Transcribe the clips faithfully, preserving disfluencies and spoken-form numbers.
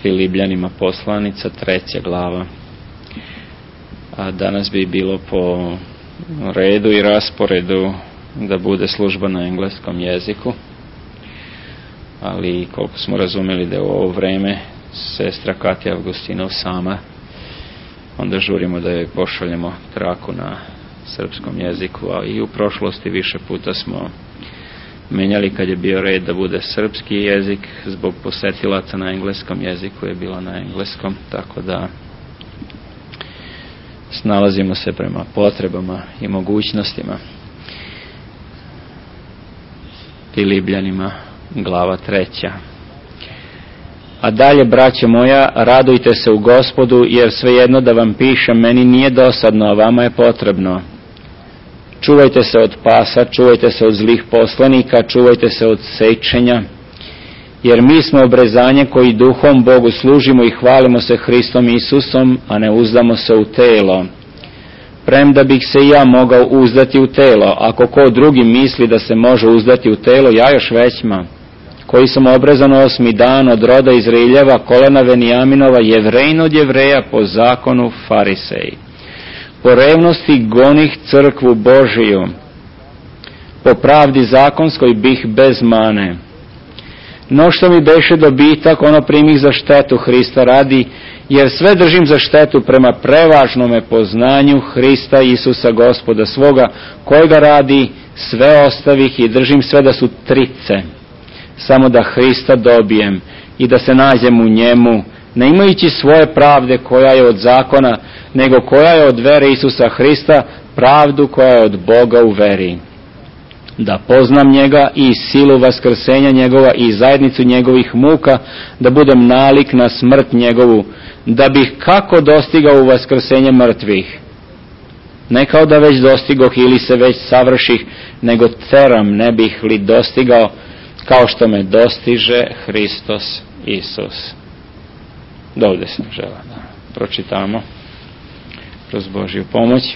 Filipljanima poslanica, treća glava. A danas bi bilo po redu i rasporedu da bude služba na engleskom jeziku, ali koliko smo razumjeli da je u ovo vreme sestra Katja Avgustinov sama, onda žurimo da joj pošaljemo traku na srpskom jeziku, a i u prošlosti više puta smo menjali kad je bio red da bude srpski jezik, zbog posetilaca na engleskom jeziku je bilo na engleskom, tako da snalazimo se prema potrebama i mogućnostima. Filipljanima, glava treća. A dalje, braćo moja, radujte se u Gospodu, jer svejedno da vam pišem, meni nije dosadno, a vama je potrebno. Čuvajte se od pasa, čuvajte se od zlih poslanika, čuvajte se od sečenja, jer mi smo obrezanje koji duhom Bogu služimo i hvalimo se Hristom Isusom, a ne uzdamo se u telo. Premda bih se i ja mogao uzdati u telo, ako ko drugi misli da se može uzdati u telo, ja još većma, koji sam obrezan osmi dan od roda Izraeljeva, kolena Venijaminova, Jevrejin od Jevreja, po zakonu Fariseji. Po revnosti gonih crkvu Božiju, po pravdi zakonskoj bih bez mane. No što mi beše dobitak, ono primih za štetu Hrista radi, jer sve držim za štetu prema prevažnome poznanju Hrista Isusa Gospoda svoga, kojega radi, sve ostavih i držim sve da su trice, samo da Hrista dobijem i da se nađem u njemu, ne imajući svoje pravde koja je od zakona, nego koja je od vere Isusa Hrista, pravdu koja je od Boga u veri. Da poznam njega i silu vaskrsenja njegova i zajednicu njegovih muka, da budem nalik na smrt njegovu, da bih kako dostigao u vaskrsenje mrtvih. Ne kao da već dostigoh ili se već savrših, nego teram ne bih li dostigao kao što me dostiže Hristos Isus. Dovde sam želeo da pročitamo kroz Božju pomoć.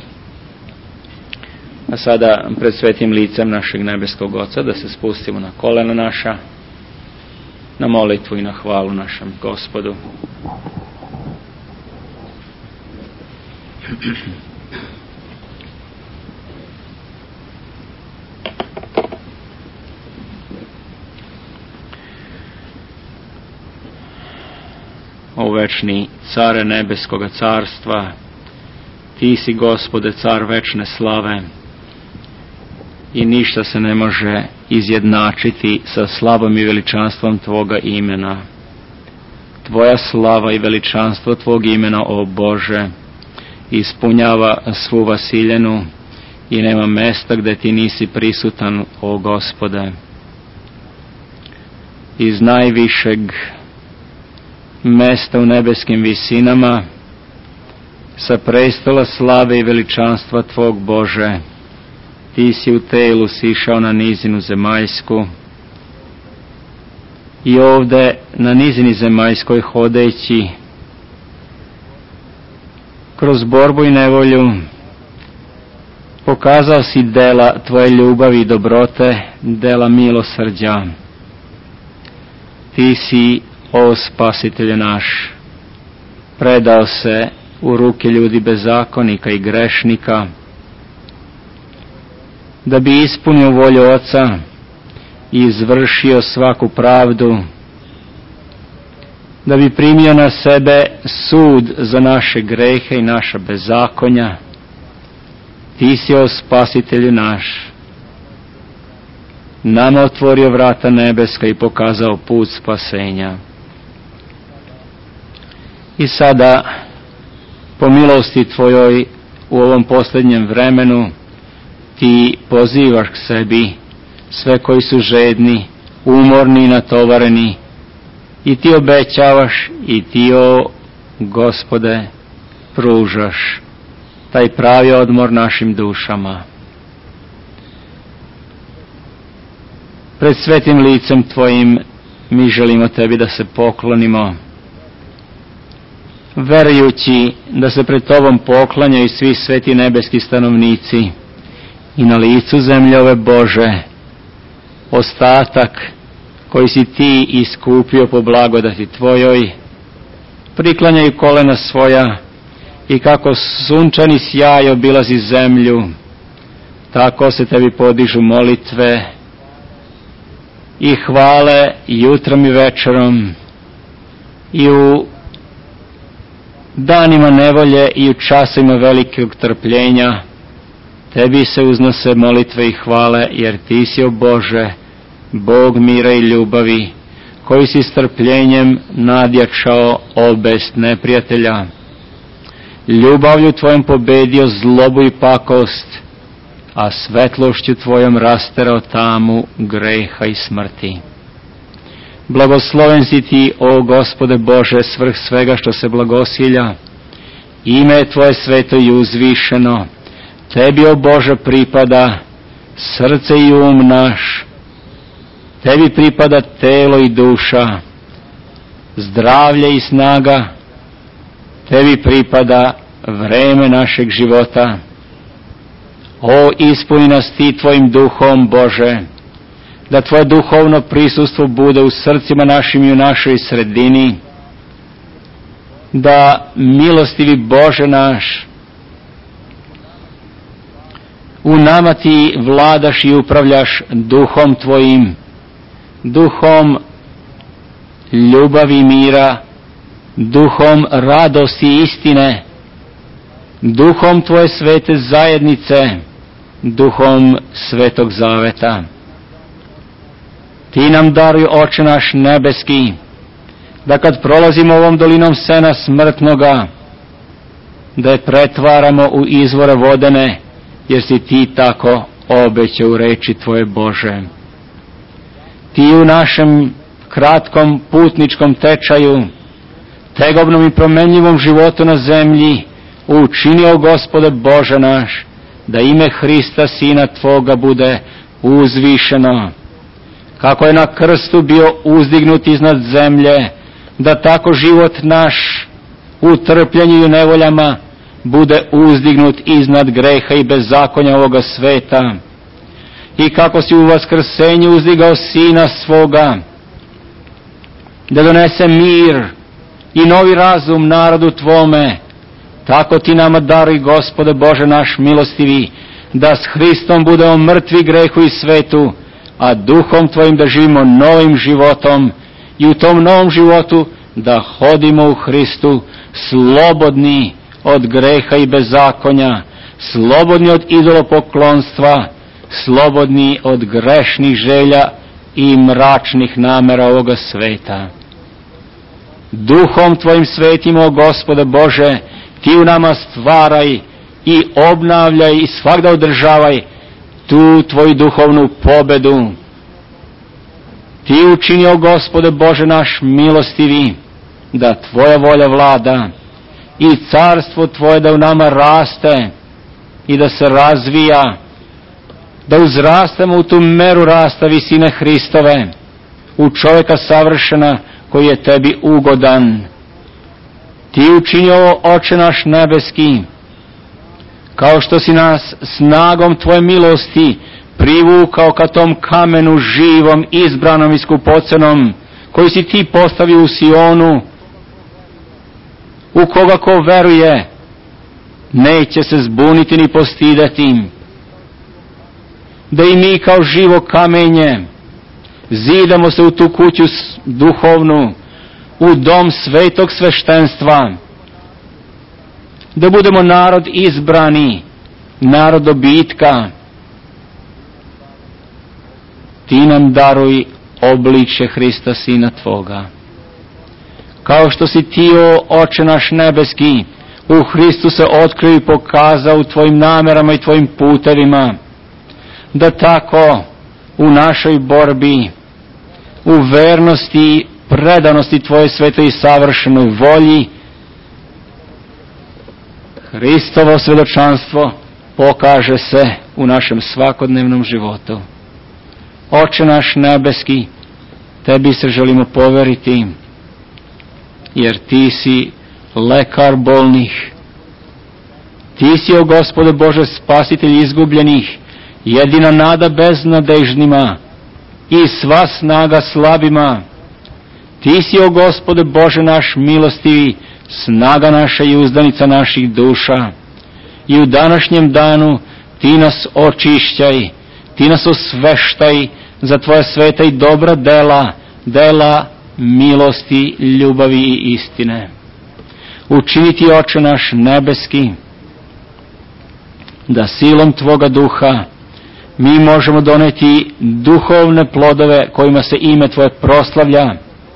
A sada pred svetim licem našeg nebeskog Oca da se spustimo na kolena naša, na molitvu i na hvalu našem Gospodu. O večni care nebeskoga carstva, ti si, Gospode, car večne slave, i ništa se ne može izjednačiti sa slavom i veličanstvom Tvoga imena. Tvoja slava i veličanstvo Tvog imena, o Bože, ispunjava svu vasiljenu i nema mesta gde Ti nisi prisutan, o Gospode. Iz najvišeg mesta u nebeskim visinama, sa prestola slave i veličanstva Tvog, Bože, Ti si u telu sišao na nizinu zemaljsku i ovde na nizini zemaljskoj hodeći kroz borbu i nevolju pokazao si dela Tvoje ljubavi i dobrote, dela milosrđa. Ti si, o Spasitelju naš, predao se u ruke ljudi bezakonika i grešnika, da bi ispunio volju Oca i izvršio svaku pravdu, da bi primio na sebe sud za naše grehe i naša bezakonja. Ti si, o Spasitelju naš, nama otvorio vrata nebeska i pokazao put spasenja. I sada, po milosti Tvojoj u ovom posljednjem vremenu, Ti pozivaš k sebi sve koji su žedni, umorni i natovareni, i Ti obećavaš i Ti, o Gospode, pružaš taj pravi odmor našim dušama. Pred svetim licem Tvojim mi želimo Tebi da se poklonimo, verujući da se pred Tobom poklanjaju svi sveti nebeski stanovnici i na licu zemlje ove Bože ostatak koji si Ti iskupio po blagodati Tvojoj priklanjaju kolena svoja i kako sunčani sjaj obilazi zemlju, tako se tebi podižu molitve i hvale jutrom i večerom i u danima nevolje i u časima velikog trpljenja. Tebi se uznose molitve i hvale, jer ti si, o Bože, Bog mira i ljubavi, koji si strpljenjem nadjačao obest neprijatelja. Ljubavlju tvojom pobedio zlobu i pakost, a svetlošću tvojom rasterao tamu greha i smrti. Blagosloven si ti, o Gospode Bože, svrh svega što se blagosilja. Ime je tvoje sveto i uzvišeno. Tebi, o Bože, pripada srce i um naš. Tebi pripada telo i duša, zdravlje i snaga. Tebi pripada vreme našeg života. O, ispuni nas ti tvojim duhom, Bože, da tvoje duhovno prisustvo bude u srcima našim i u našoj sredini, da, milostivi Bože naš, u nama ti vladaš i upravljaš duhom tvojim, duhom ljubavi i mira, duhom radosti i istine, duhom tvoje svete zajednice, duhom svetog zaveta. Ti nam daruj, Oče naš nebeski, da kad prolazimo ovom dolinom sena smrtnoga, da je pretvaramo u izvore vodene, jer si ti tako obećao u reči tvoje, Bože. Ti u našem kratkom putničkom tečaju, tegobnom i promenljivom životu na zemlji, učinio, Gospode Bože naš, da ime Hrista, Sina Tvoga, bude uzvišeno. Kako je na krstu bio uzdignut iznad zemlje, da tako život naš u trpljenju i u nevoljama bude uzdignut iznad greha i bezakonja ovoga sveta. I kako si u vaskrsenju uzdigao Sina svoga, da donese mir i novi razum narodu tvome, tako ti nama daruj, Gospode Bože naš milostivi, da s Hristom budemo mrtvi grehu i svetu, a duhom tvojim da živimo novim životom i u tom novom životu da hodimo u Hristu slobodni od greha i bezakonja, slobodni od idolopoklonstva, slobodni od grešnih želja i mračnih namera ovoga sveta. Duhom tvojim svetim, o Gospode Bože, ti u nama stvaraj i obnavljaj i svagda održavaj tu tvoju duhovnu pobedu. Ti učini, o Gospode Bože naš milostivi, da tvoja volja vlada i carstvo tvoje da u nama raste i da se razvija, da uzrastemo u tu meru rasta visine Hristove, u čovjeka savršena koji je tebi ugodan. Ti učini ovo, Oče naš nebeski, kao što si nas snagom tvoje milosti privukao ka tom kamenu živom, izbranom i skupocenom, koji si ti postavio u Sionu, u koga ko veruje neće se zbuniti ni postidati. Da i mi kao živo kamenje zidamo se u tu kuću duhovnu, u dom svetog sveštenstva, da budemo narod izbrani, narod dobitka. Ti nam daruj obličje Hrista, Sina Tvoga. Kao što si ti, o Oče naš nebeski, u Hristu se otkrio i pokazao u tvojim namerama i tvojim putevima, da tako u našoj borbi, u vernosti, predanosti tvoje svetoj i savršenoj volji, Hristovo svjedočanstvo pokaže se u našem svakodnevnom životu. Oče naš nebeski, tebi se želimo poveriti, jer ti si lekar bolnih. Ti si, o Gospode Bože, spasitelj izgubljenih, jedina nada beznadežnima i sva snaga slabima. Ti si, o Gospode Bože naš milostivi, snaga naša i uzdanica naših duša. I u današnjem danu ti nas očišćaj, ti nas osveštaj za tvoja sveta i dobra dela, dela milosti, ljubavi i istine. Učini ti, Oče naš nebeski, da silom tvoga duha mi možemo doneti duhovne plodove kojima se ime tvoje proslavlja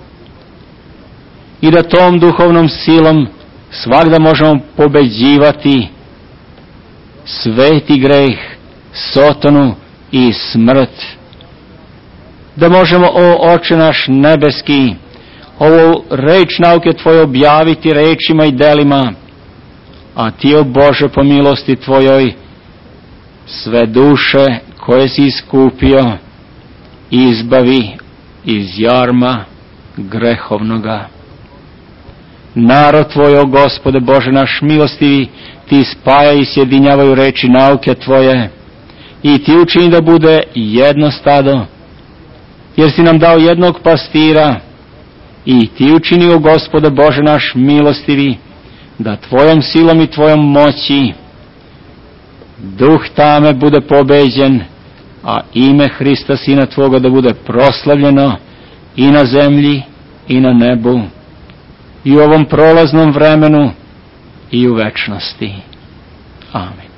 i da tom duhovnom silom svagda možemo pobeđivati sveti greh, sotonu i smrt. Da možemo, o Oče naš nebeski, ovu reč nauke tvoje objaviti rečima i delima, a ti, o Bože, po milosti tvojoj, sve duše koje si iskupio, izbavi iz jarma grehovnoga. Narod tvoj, o Gospode Bože naš milostivi, ti spaja i sjedinjavaju reči nauke tvoje i ti učini da bude jedno stado, jer si nam dao jednog pastira i ti učini, o Gospode Bože naš milostivi, da tvojom silom i tvojom moći duh tame bude pobeđen, a ime Hrista Sina tvoga da bude proslavljeno i na zemlji i na nebu i u ovom prolaznom vremenu i u večnosti. Amin.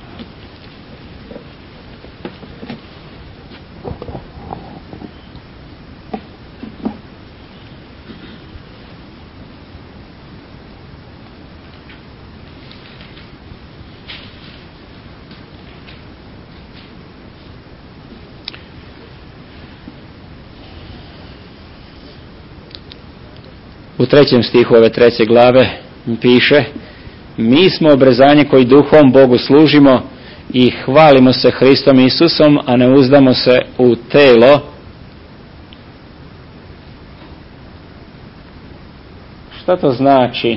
U trećem stihu ove treće glave piše: mi smo obrezanje koji duhom Bogu služimo i hvalimo se Hristom Isusom, a ne uzdamo se u telo. Šta to znači?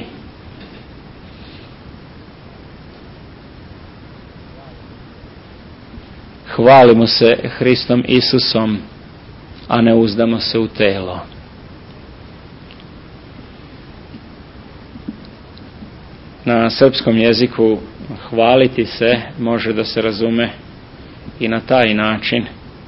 Hvalimo se Hristom Isusom, a ne uzdamo se u telo. Na srpskom jeziku hvaliti se može da se razume i na taj način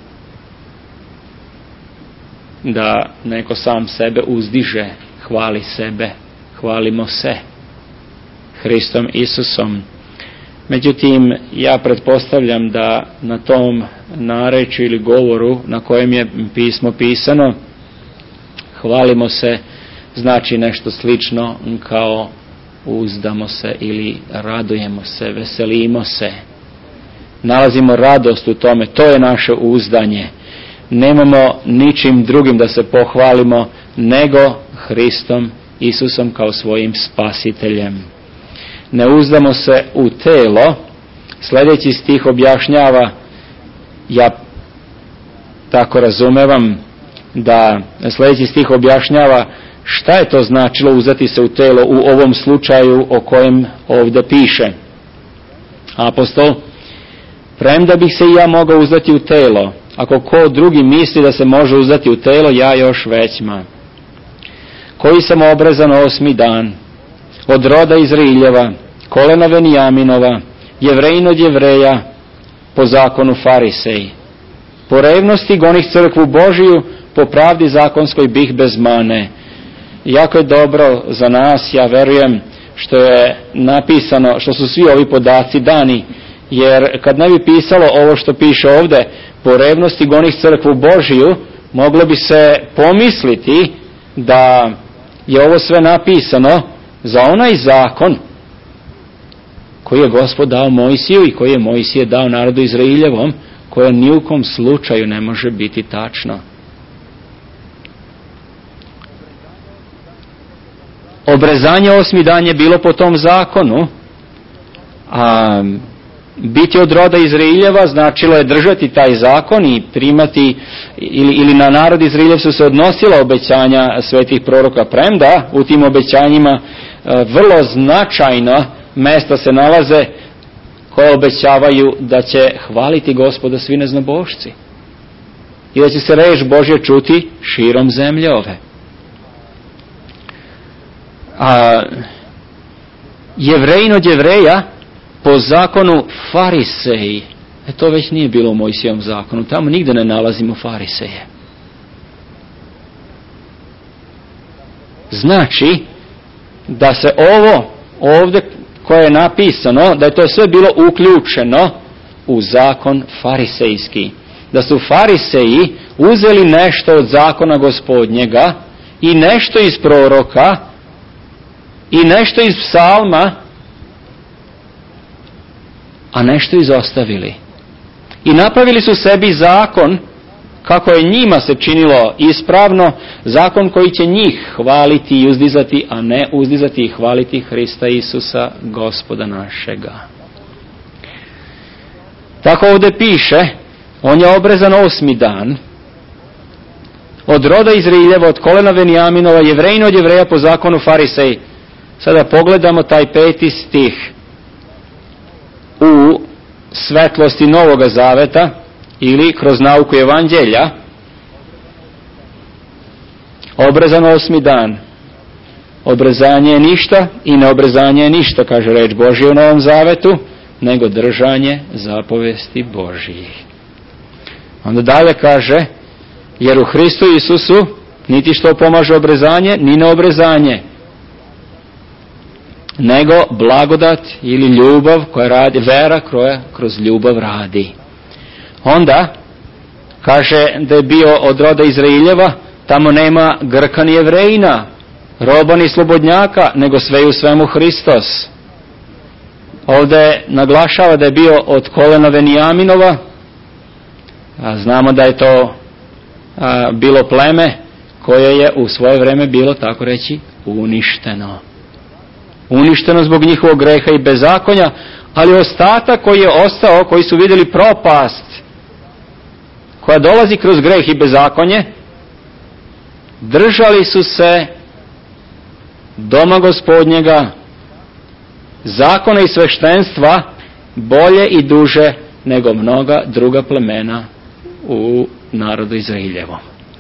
da neko sam sebe uzdiže, hvali sebe, hvalimo se Hristom Isusom. Međutim, ja pretpostavljam da na tom narečju ili govoru na kojem je pismo pisano, hvalimo se znači nešto slično kao uzdamo se ili radujemo se, veselimo se. Nalazimo radost u tome, to je naše uzdanje. Nemamo ničim drugim da se pohvalimo nego Hristom Isusom kao svojim spasiteljem. Ne uzdamo se u telo. Sljedeći stih objašnjava, ja tako razumevam, da sljedeći stih objašnjava šta je to značilo uzdati se u telo u ovom slučaju o kojem ovdje piše. Apostol: premda bih se i ja mogao uzdati u telo, ako ko drugi misli da se može uzdati u telo, ja još većma. Koji sam obrezan osmi dan, od roda Izraeljeva, kolena Venijaminova, Jevrejin od Jevreja, po zakonu Farisej. Po revnosti gonih crkvu Božiju, po pravdi zakonskoj bih bez mane. Jako je dobro za nas, ja verujem, što je napisano, što su svi ovi podaci dani, jer kad ne bi pisalo ovo što piše ovdje, po revnosti gonih crkvu Božiju, moglo bi se pomisliti da je ovo sve napisano za onaj zakon koji je Gospod dao Mojsiju i koji je Mojsije dao narodu Izraeljevom, koja ni u kom slučaju ne može biti tačno. Obrezanje osmi dan je bilo po tom zakonu, a biti od roda Izraeljeva značilo je držati taj zakon i primati, ili, ili na narod Izraeljev su se odnosila obećanja svetih proroka, premda u tim obećanjima vrlo značajna mesta se nalaze koje obećavaju da će hvaliti Gospoda svi neznabošci i da će se reč Božje čuti širom zemlje ove. a Jevrejin od Jevreja po zakonu fariseji. E to već nije bilo u Mojsijevom zakonu. Tamo nigde ne nalazimo fariseje. Znači da se ovo ovdje koje je napisano, da je to sve bilo uključeno u zakon farisejski. Da su fariseji uzeli nešto od zakona Gospodnjega i nešto iz proroka i nešto iz psalma, a nešto izostavili. I napravili su sebi zakon kako je njima se činilo ispravno, zakon koji će njih hvaliti i uzdizati, a ne uzdizati i hvaliti Hrista Isusa, Gospoda našega. Tako ovdje piše, on je obrezan osmi dan, od roda Izraeljeva, od kolena Venijaminova, Jevrejin od Jevreja po zakonu Farisej. Sada pogledamo taj peti stih u svetlosti Novoga Zaveta ili kroz nauku Evanđelja. Obrezan osmi dan. Obrezanje je ništa i neobrezanje je ništa, kaže reč Božja u Novom Zavetu, nego držanje zapovesti Božjih. Onda dalje kaže, jer u Hristu Isusu niti što pomaže obrezanje, ni neobrezanje, nego blagodat ili ljubav koja radi, vera koja kroz ljubav radi. Onda kaže da je bio od roda Izraeljeva, tamo nema Grka ni Jevrejina, roba ni slobodnjaka, nego sve i u svemu Hristos. Ovdje naglašava da je bio od kolena Venijaminova, a znamo da je to a, bilo pleme koje je u svoje vreme bilo, tako reći, uništeno. Uništeno zbog njihovog greha i bezakonja, ali ostatak koji je ostao, koji su vidjeli propast koja dolazi kroz greh i bezakonje, držali su se doma Gospodnjega, zakona i sveštenstva bolje i duže nego mnoga druga plemena u narodu Izraeljevom.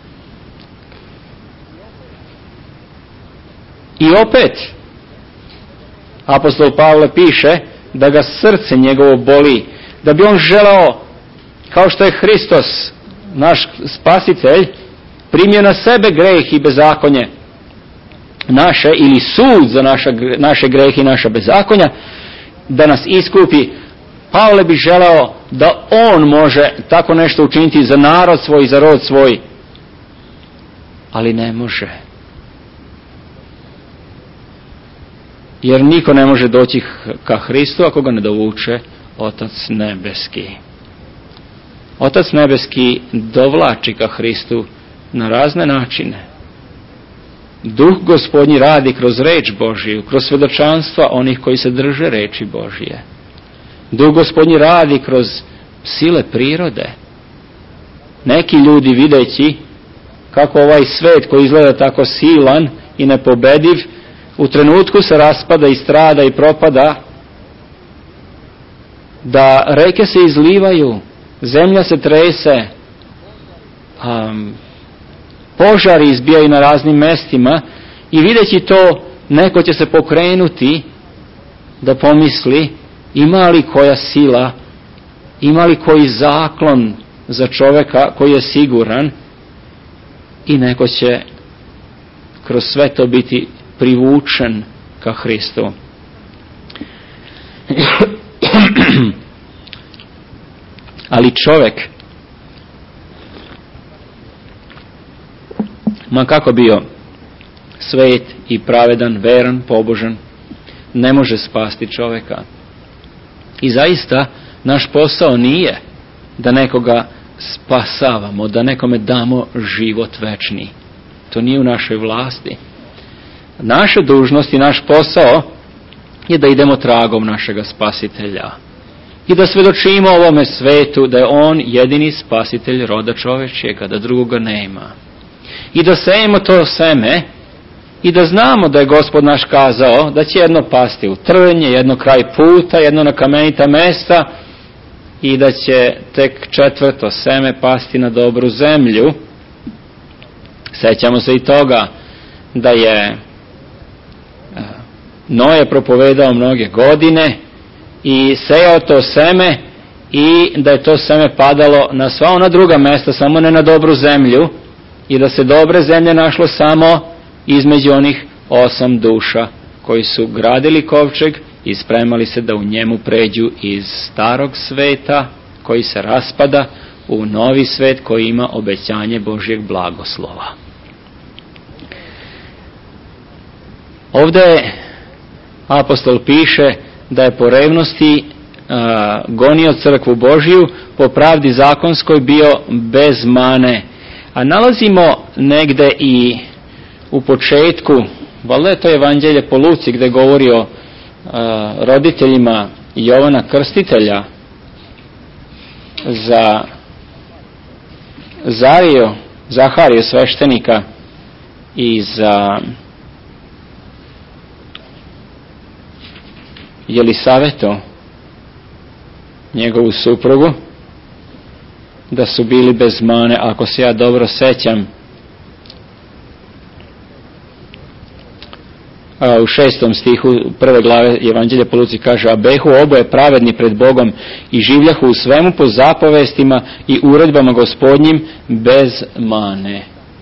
I opet apostol Pavle piše da ga srce njegovo boli, da bi on želeo, kao što je Hristos, naš spasitelj, primio na sebe greh i bezakonje naše, ili sud za naša, naše grehe i naša bezakonja, da nas iskupi. Pavle bi želeo da on može tako nešto učiniti za narod svoj i za rod svoj, ali ne može. Jer niko ne može doći ka Hristu ako ga ne dovuče Otac nebeski. Otac nebeski dovlači ka Hristu na razne načine. Duh Gospodnji radi kroz reč Božiju, kroz svjedočanstva onih koji se drže reči Božije. Duh Gospodnji radi kroz sile prirode. Neki ljudi videći kako ovaj svet koji izgleda tako silan i nepobediv, u trenutku se raspada i strada i propada, da reke se izlivaju, zemlja se trese, um, požari izbijaju na raznim mestima, i videći to, neko će se pokrenuti da pomisli, ima li koja sila, ima li koji zaklon za čovjeka koji je siguran, i neko će kroz sve to biti privučen ka Hristu. Ali čovjek, ma kako bio svet i pravedan, veran, pobožan, ne može spasti čovjeka. I zaista naš posao nije da nekoga spasavamo, da nekome damo život večni. To nije u našoj vlasti. Naša dužnost i naš posao je da idemo tragom našega spasitelja i da svjedočimo ovome svetu da je on jedini spasitelj roda čovečjega, da drugoga nema. I da sejemo to seme i da znamo da je Gospod naš kazao da će jedno pasti u trnje, jedno kraj puta, jedno na kamenita mesta, i da će tek četvrto seme pasti na dobru zemlju. Sećamo se i toga da je Noe propovedao mnoge godine i sejao to seme i da je to seme padalo na sva ona druga mesta, samo ne na dobru zemlju, i da se dobre zemlje našlo samo između onih osam duša koji su gradili kovčeg i spremali se da u njemu pređu iz starog sveta koji se raspada u novi svet koji ima obećanje Božjeg blagoslova. Ovdje apostol piše da je po revnosti a, gonio crkvu Božju, po pravdi zakonskoj bio bez mane. A nalazimo negde i u početku, valjda je to evanđelje po Luci gdje govori o a, roditeljima Jovana Krstitelja za Zariju, Zahariju sveštenika i za Jelisavetu, njegovu suprugu, da su bili bez mane, ako se ja dobro sećam. A u šestom stihu prve glave Evanđelja po Luci kaže: a behu oboje pravedni pred Bogom i življahu u svemu po zapovestima i uredbama Gospodnjim bez mane.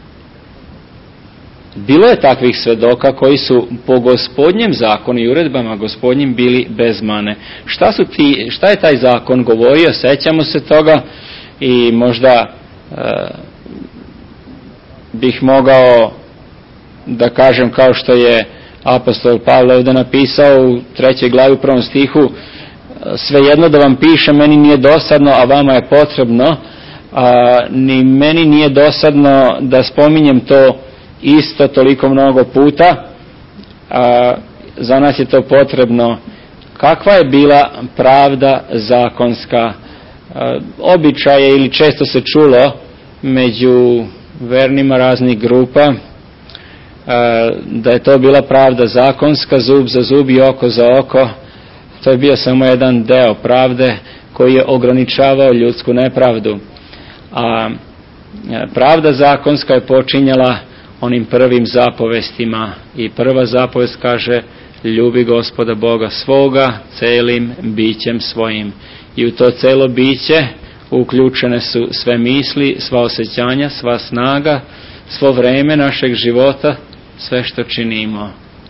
Bilo je takvih svedoka koji su po Gospodnjem zakonu i uredbama Gospodnjim bili bez mane. Šta su ti, šta je taj zakon govorio? Sećamo se toga i možda e, bih mogao da kažem kao što je apostol Pavle ovdje napisao u trećoj glavi u prvom stihu: svejedno da vam pišem, meni nije dosadno, a vama je potrebno. A, ni meni nije dosadno da spominjem to isto toliko mnogo puta, a za nas je to potrebno. Kakva je bila pravda zakonska? A, običaje ili često se čulo među vernima raznih grupa a, da je to bila pravda zakonska, zub za zub i oko za oko. To je bio samo jedan deo pravde koji je ograničavao ljudsku nepravdu. A pravda zakonska je počinjala onim prvim zapovestima i prva zapovest kaže: ljubi Gospoda Boga svoga celim bićem svojim. I u to celo biće uključene su sve misli, sva osjećanja, sva snaga, svo vreme našeg života, sve što činimo.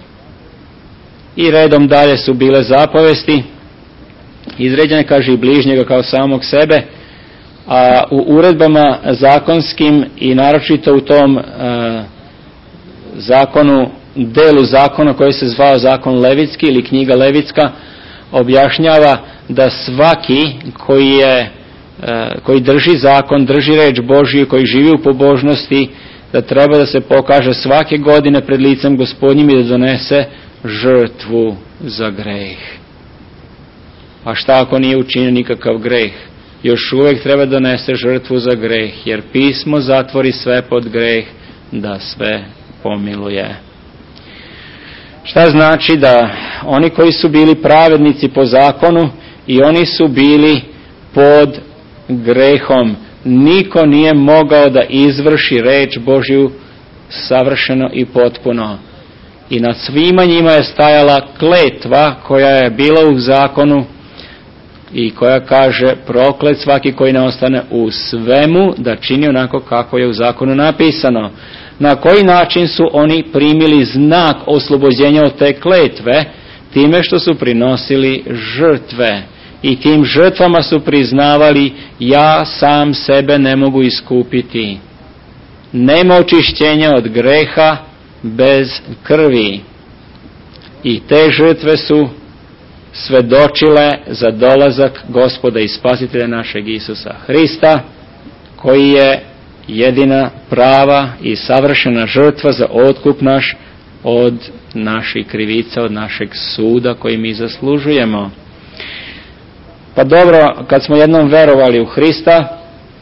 I redom dalje su bile zapovesti izređene, kaže, i bližnjega kao samog sebe, a u uredbama zakonskim i naročito u tom e, zakonu, delu zakona koji se zvao zakon Levitski ili knjiga Levitska, objašnjava da svaki koji je e, koji drži zakon, drži reč Božju, koji živi u pobožnosti, da treba da se pokaže svake godine pred licem Gospodnjim i da donese žrtvu za greh. A šta ako nije učinio nikakav greh? Još uvijek treba donese žrtvu za greh, jer pismo zatvori sve pod greh, da sve pomiluje. Šta znači? Da oni koji su bili pravednici po zakonu i oni su bili pod grehom. Niko nije mogao da izvrši reč Božju savršeno i potpuno. I nad svima njima je stajala kletva koja je bila u zakonu i koja kaže: proklet svaki koji ne ostane u svemu da čini onako kako je u zakonu napisano. Na koji način su oni primili znak oslobođenja od te kletve? Time što su prinosili žrtve. I tim žrtvama su priznavali: ja sam sebe ne mogu iskupiti. Nema očišćenja od greha bez krvi. I te žrtve su svedočile za dolazak Gospoda i Spasitelja našeg Isusa Hrista, koji je jedina prava i savršena žrtva za otkup naš od naših krivica, od našeg suda koji mi zaslužujemo. Pa dobro, kad smo jednom verovali u Hrista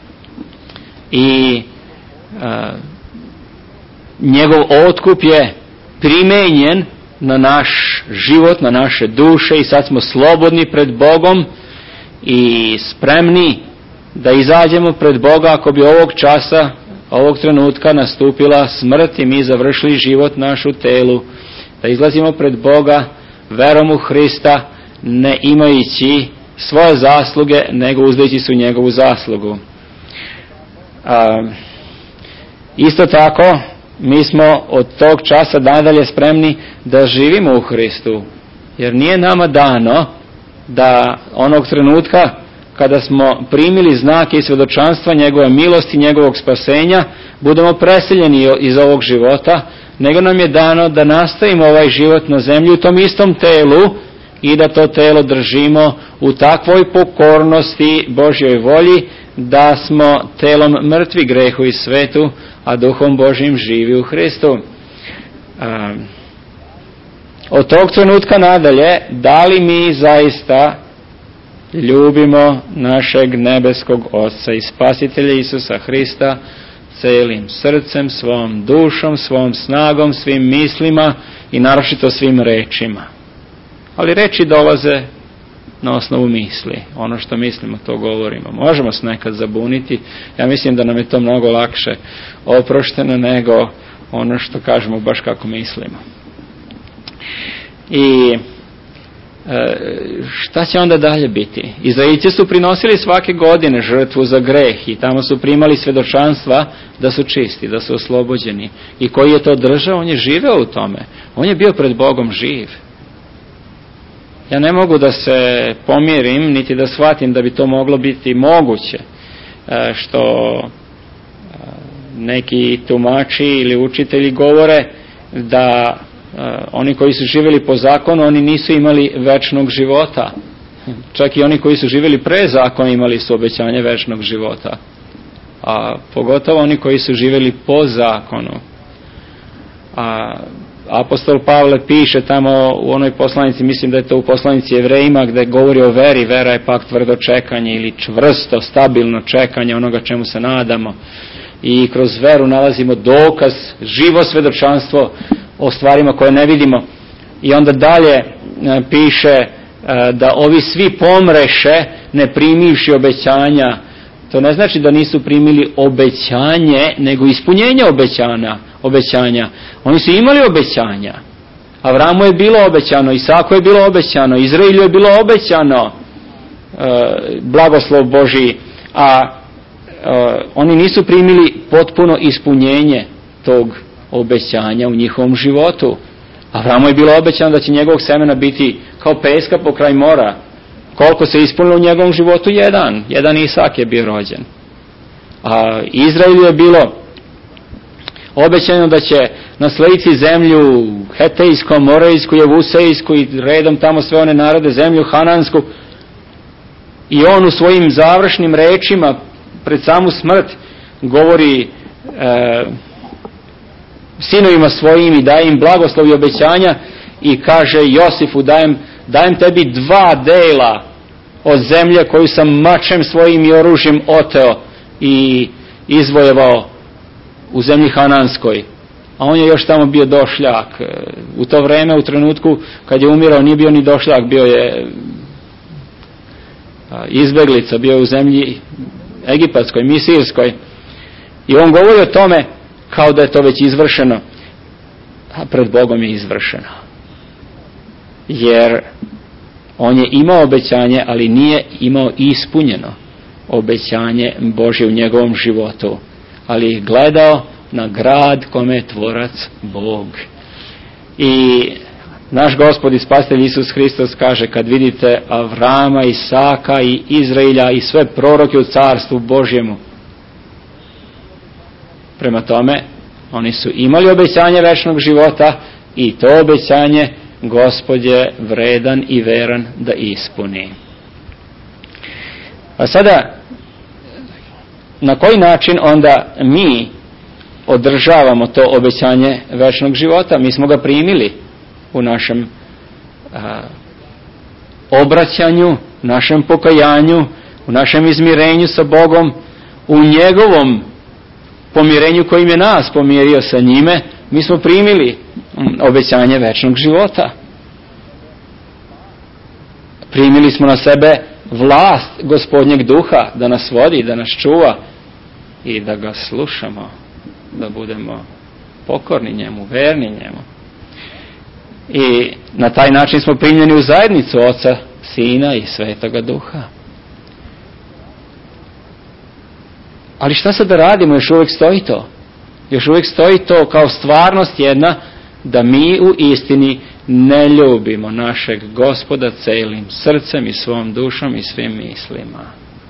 i a, njegov otkup je primenjen na naš život, na naše duše i sad smo slobodni pred Bogom i spremni da izađemo pred Boga ako bi ovog časa, ovog trenutka nastupila smrt i mi završili život naš u telu, da izlazimo pred Boga verom u Hrista, ne imajući svoje zasluge, nego uzdajući su njegovu zaslugu. A, isto tako, mi smo od tog časa nadalje spremni da živimo u Hristu, jer nije nama dano da onog trenutka kada smo primili znake i svjedočanstva njegove milosti, njegovog spasenja, budemo preseljeni iz ovog života, nego nam je dano da nastavimo ovaj život na zemlji u tom istom telu i da to telo držimo u takvoj pokornosti Božjoj volji, da smo telom mrtvi grehu i svetu, a duhom Božjim živi u Hristu. A, od tog trenutka nadalje, da li mi zaista ljubimo našeg nebeskog Oca i Spasitelja Isusa Hrista celim srcem, svom dušom, svom snagom, svim mislima i naročito svim rečima. Ali reči dolaze na osnovu misli. Ono što mislimo, to govorimo. Možemo se nekad zabuniti. Ja mislim da nam je to mnogo lakše oprošteno nego ono što kažemo baš kako mislimo. I šta će onda dalje biti? Izraelci su prinosili svake godine žrtvu za greh i tamo su primali svjedočanstva da su čisti, da su oslobođeni. I koji je to držao, on je živeo u tome. On je bio pred Bogom živ. Ja ne mogu da se pomirim, niti da shvatim da bi to moglo biti moguće, što neki tumači ili učitelji govore da oni koji su živjeli po zakonu, oni nisu imali večnog života. Čak i oni koji su živjeli pre zakona imali su obećanje večnog života. A pogotovo oni koji su živjeli po zakonu. A apostol Pavle piše tamo u onoj poslanici, mislim da je to u poslanici Jevrejima, gde govori o veri. Vera je pak tvrdo čekanje ili čvrsto, stabilno čekanje onoga čemu se nadamo. I kroz veru nalazimo dokaz, živo svjedočanstvo o stvarima koje ne vidimo. I onda dalje piše da ovi svi pomreše ne primivši obećanja. To ne znači da nisu primili obećanje, nego ispunjenje obećanja. obećanja. Oni su imali obećanja. Avramu je bilo obećano, Isaku je bilo obećano, Izraelju je bilo obećano e, blagoslov Božji, a e, oni nisu primili potpuno ispunjenje tog obećanja u njihovom životu. Avramu je bilo obećano da će njegovog semena biti kao peska pokraj mora. Koliko se ispunilo u njegovom životu? Jedan. Jedan Isak je bio rođen. A Izraelju je bilo obećano da će naslediti zemlju hetejsku, morejsku, jevusejsku i redom tamo sve one narode, zemlju hanansku. I on u svojim završnim rečima pred samu smrt govori e, sinovima svojim i daje im blagoslov i obećanja i kaže Josifu, dajem, dajem tebi dva dela od zemlje koju sam mačem svojim i oružjem oteo i izvojevao u zemlji hananskoj. A on je još tamo bio došljak. U to vreme, u trenutku kad je umirao, nije bio ni došljak, bio je izbeglica, bio je u zemlji egipatskoj, misirskoj. I on govori o tome kao da je to već izvršeno, a pred Bogom je izvršeno. Jer on je imao obećanje, ali nije imao ispunjeno obećanje Božje u njegovom životu. Ali gledao na grad kome je tvorac Bog. I naš Gospod i Spasitelj Isus Hristos kaže, kad vidite Avrama, Isaka i Izraelja i sve proroke u carstvu Božjemu, prema tome, oni su imali obećanje večnog života i to obećanje Gospod je vredan i veran da ispuni. A sada, na koji način onda mi održavamo to obećanje večnog života? Mi smo ga primili u našem a, obraćanju, našem pokajanju, u našem izmirenju sa Bogom, u njegovom pomirenju kojim je nas pomirio sa njime. Mi smo primili obećanje večnog života. Primili smo na sebe vlast Gospodnjeg duha da nas vodi, da nas čuva i da ga slušamo, da budemo pokorni njemu, verni njemu. I na taj način smo primljeni u zajednicu Oca, Sina i Svetoga Duha. Ali šta sad da radimo? Još uvijek stoji to. Još uvijek stoji to kao stvarnost jedna, da mi u istini ne ljubimo našeg Gospoda celim srcem i svom dušom i svim mislima.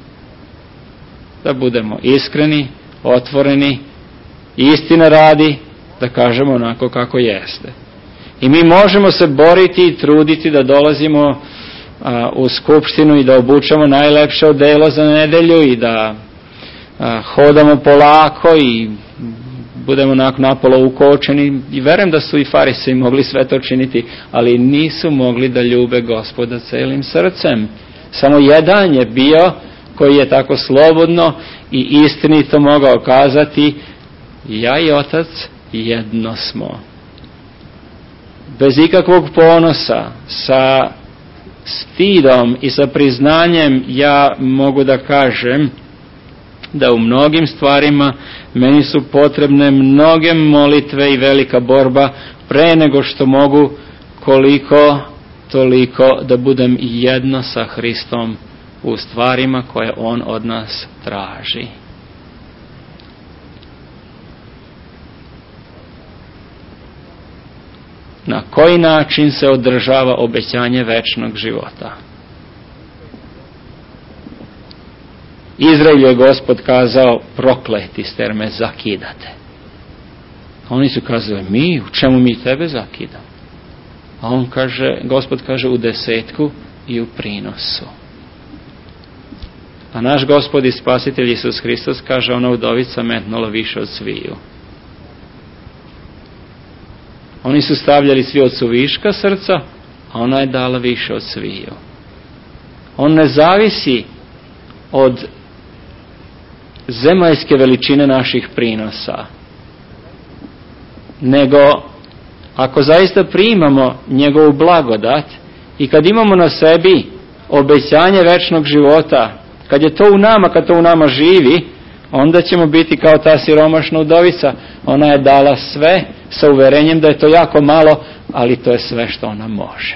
Da budemo iskreni, otvoreni, istina radi, da kažemo onako kako jeste. I mi možemo se boriti i truditi da dolazimo a, u skupštinu i da obučamo najlepše odelo za nedelju i da a, hodamo polako i budemo onako napolo ukočeni. I verujem da su i farisei mogli sve to činiti, ali nisu mogli da ljube Gospoda celim srcem. Samo jedan je bio koji je tako slobodno i istinito mogao kazati: ja i Otac jedno smo. Bez ikakvog ponosa, sa stidom i sa priznanjem ja mogu da kažem da u mnogim stvarima meni su potrebne mnoge molitve i velika borba pre nego što mogu koliko toliko da budem jedno sa Hristom u stvarima koje On od nas traži. Na koji način se održava obećanje večnog života? Izraelju je Gospod kazao: prokleti ste jer me zakidate. Oni su kazali: mi, u čemu mi tebe zakidamo? A on kaže, Gospod kaže: u desetku i u prinosu. A naš Gospod i Spasitelj Isus Hristos kaže: ona udovica metnula više od sviju. Oni su stavljali svi od suviška srca, a ona je dala više od sviju. On ne zavisi od zemaljske veličine naših prinosa, nego ako zaista primamo njegovu blagodat i kad imamo na sebi obećanje večnog života, kad je to u nama, kad to u nama živi, onda ćemo biti kao ta siromašna udovica. Ona je dala sve sa uverenjem da je to jako malo, ali to je sve što ona može.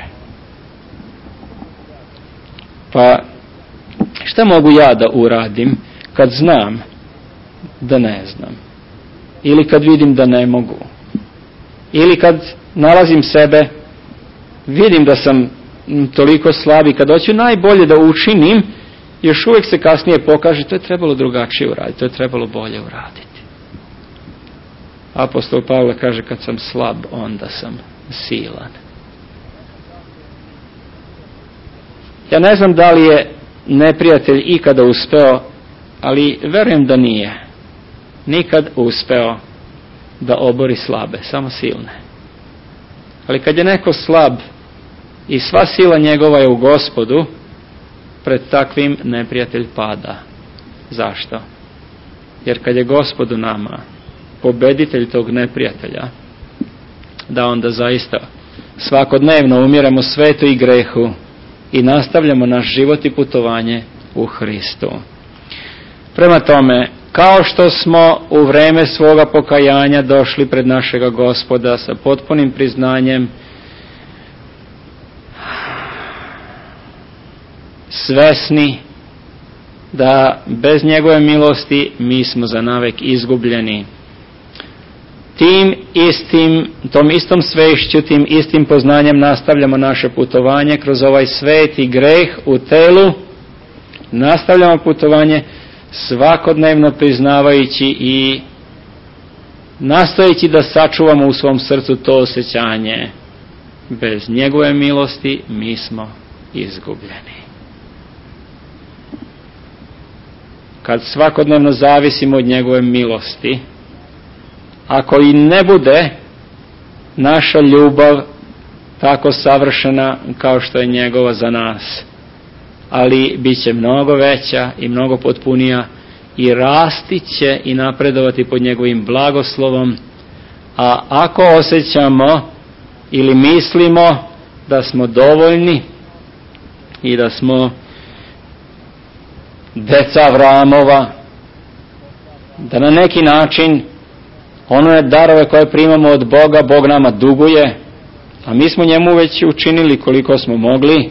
Pa šta mogu ja da uradim kad znam da ne znam? Ili kad vidim da ne mogu? Ili kad nalazim sebe, vidim da sam toliko slab i kad hoću najbolje da učinim, još uvijek se kasnije pokaže: to je trebalo drugačije uraditi, to je trebalo bolje uraditi. Apostol Pavle kaže: kad sam slab, onda sam silan. Ja ne znam da li je neprijatelj ikada uspeo, ali verujem da nije nikad uspeo da obori slabe, samo silne. Ali kad je neko slab i sva sila njegova je u Gospodu, pred takvim neprijatelj pada. Zašto? Jer kad je Gospod u nama, pobeditelj tog neprijatelja, da onda zaista svakodnevno umiramo svetu i grehu i nastavljamo naš život i putovanje u Hristu. Prema tome, kao što smo u vreme svoga pokajanja došli pred našega Gospoda sa potpunim priznanjem, svesni da bez njegove milosti mi smo za navek izgubljeni, tim istim, tom istom svešću, tim istim poznanjem nastavljamo naše putovanje kroz ovaj svet i greh u telu. Nastavljamo putovanje svakodnevno priznavajući i nastojeći da sačuvamo u svom srcu to osjećanje: bez njegove milosti mi smo izgubljeni. Kad svakodnevno zavisimo od njegove milosti, ako i ne bude naša ljubav tako savršena kao što je njegova za nas, ali bit će mnogo veća i mnogo potpunija i rasti će i napredovati pod njegovim blagoslovom. A ako osjećamo ili mislimo da smo dovoljni i da smo deca Avramova, da na neki način one darove koje primamo od Boga, Bog nama duguje, a mi smo njemu već učinili koliko smo mogli,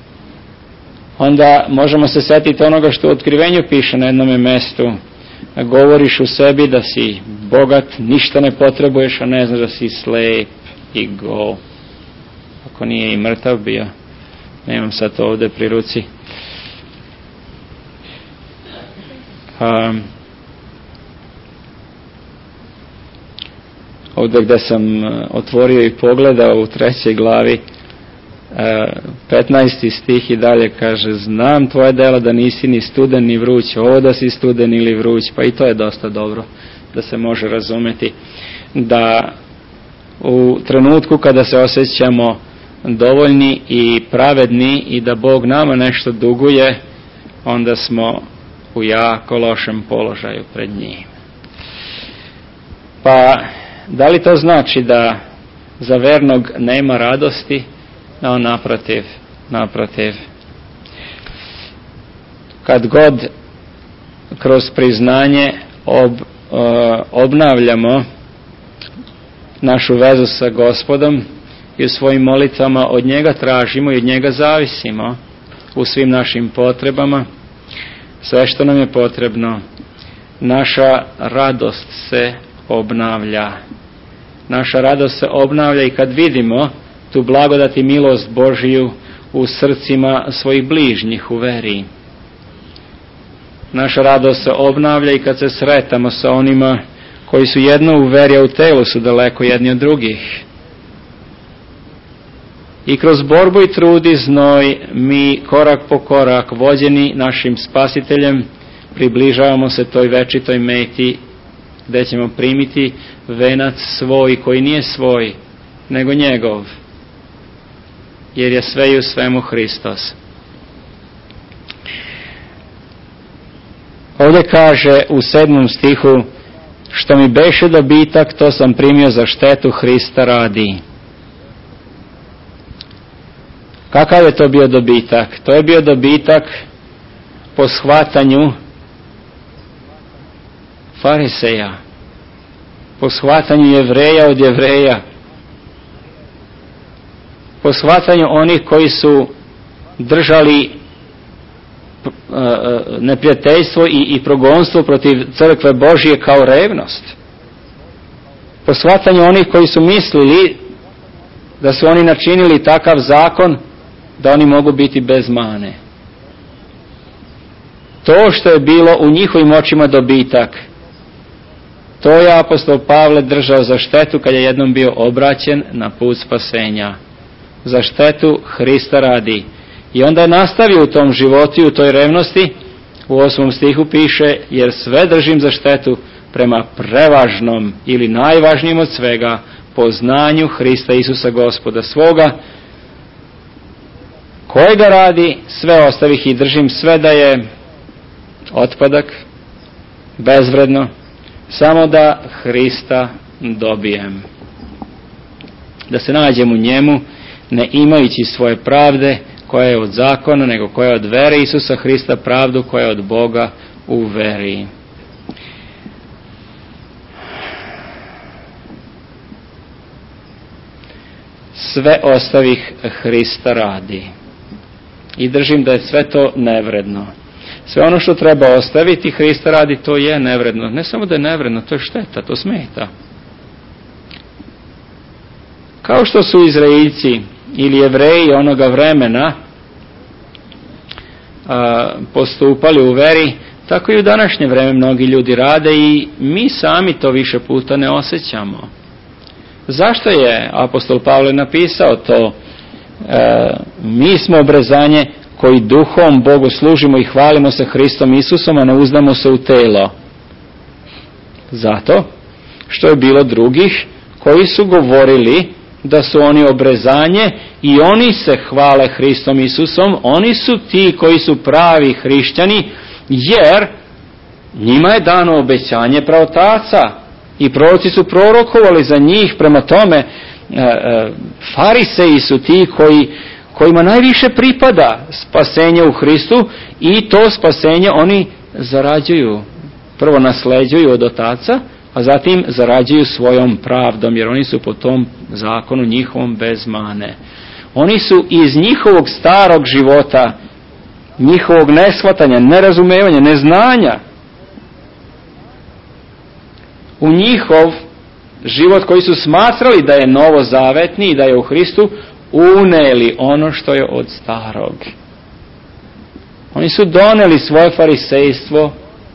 onda možemo se setiti onoga što u Otkrivenju piše na jednom mjestu. Govoriš u sebi da si bogat, ništa ne potrebuješ, a ne znaš da si slep i gol. Ako nije i mrtav bio, nemam sad to ovdje pri ruci. Um, ovdje gdje sam otvorio i pogledao u trećoj glavi, petnaesti stih i dalje kaže: znam tvoje dela da nisi ni studen ni vruć, ovo da si studen ili vruć. Pa i to je dosta dobro da se može razumjeti, da u trenutku kada se osjećamo dovoljni i pravedni i da Bog nama nešto duguje, onda smo u jako lošem položaju pred njim. Pa da li to znači da za vernog nema radosti? No, naprotiv, naprotiv. Kad god kroz priznanje ob, uh, obnavljamo našu vezu sa Gospodom i u svojim molitvama od njega tražimo i od njega zavisimo u svim našim potrebama, sve što nam je potrebno, naša radost se obnavlja. Naša radost se obnavlja i kad vidimo tu blagodat i milost Božiju u srcima svojih bližnjih u veri. Naša radost se obnavlja i kad se sretamo sa onima koji su jedno u veri, a u telu su daleko jedni od drugih. I kroz borbu i trud i znoj mi korak po korak, vođeni našim Spasiteljem, približavamo se toj večitoj meti gdje ćemo primiti venac svoj koji nije svoj, nego njegov, jer je sve i u svemu Hristos. Ovdje kaže u sedmom stihu: što mi beše dobitak, to sam primio za štetu Hrista radi. Kakav je to bio dobitak? To je bio dobitak po shvatanju Fariseja, po shvatanju Jevreja od Jevreja, po shvatanju onih koji su držali neprijateljstvo i, i progonstvo protiv crkve Božije kao revnost, po shvatanju onih koji su mislili da su oni načinili takav zakon da oni mogu biti bez mane. To što je bilo u njihovim očima dobitak, to je apostol Pavle držao za štetu kad je jednom bio obraćen na put spasenja. Za štetu Hrista radi. I onda je nastavio u tom životu i u toj revnosti. U osmom stihu piše: jer sve držim za štetu prema prevažnom ili najvažnijem od svega, poznanju Hrista Isusa Gospoda svoga, kojega radi sve ostavih i držim sve da je otpadak, bezvredno, samo da Hrista dobijem. Da se nađem u njemu, ne imajući svoje pravde koja je od zakona, nego koja je od vere Isusa Hrista, pravdu koja je od Boga u veri. Sve ostavih Hrista radi. I držim da je sve to nevredno. Sve ono što treba ostaviti Hrista radi, to je nevredno. Ne samo da je nevredno, to je šteta, to smeta. Kao što su Izraeljci ili Jevreji onoga vremena a, postupali u veri, tako i u današnje vreme mnogi ljudi rade i mi sami to više puta ne osjećamo. Zašto je apostol Pavle napisao to? E, mi smo obrezanje koji duhom Bogu služimo i hvalimo se Hristom Isusom, a ne uzdamo se u telo. Zato što je bilo drugih koji su govorili da su oni obrezanje i oni se hvale Hristom Isusom, oni su ti koji su pravi hrišćani, jer njima je dano obećanje pravotaca i proroci su prorokovali za njih. Prema tome, fariseji su ti koji, kojima najviše pripada spasenje u Hristu i to spasenje oni zarađuju. Prvo nasleđuju od otaca, a zatim zarađuju svojom pravdom, jer oni su po tom zakonu njihovom bez mane. Oni su iz njihovog starog života, njihovog neshvatanja, nerazumevanja, neznanja, u njihov život koji su smatrali da je novozavetni i da je u Hristu, uneli ono što je od starog. Oni su doneli svoje farisejstvo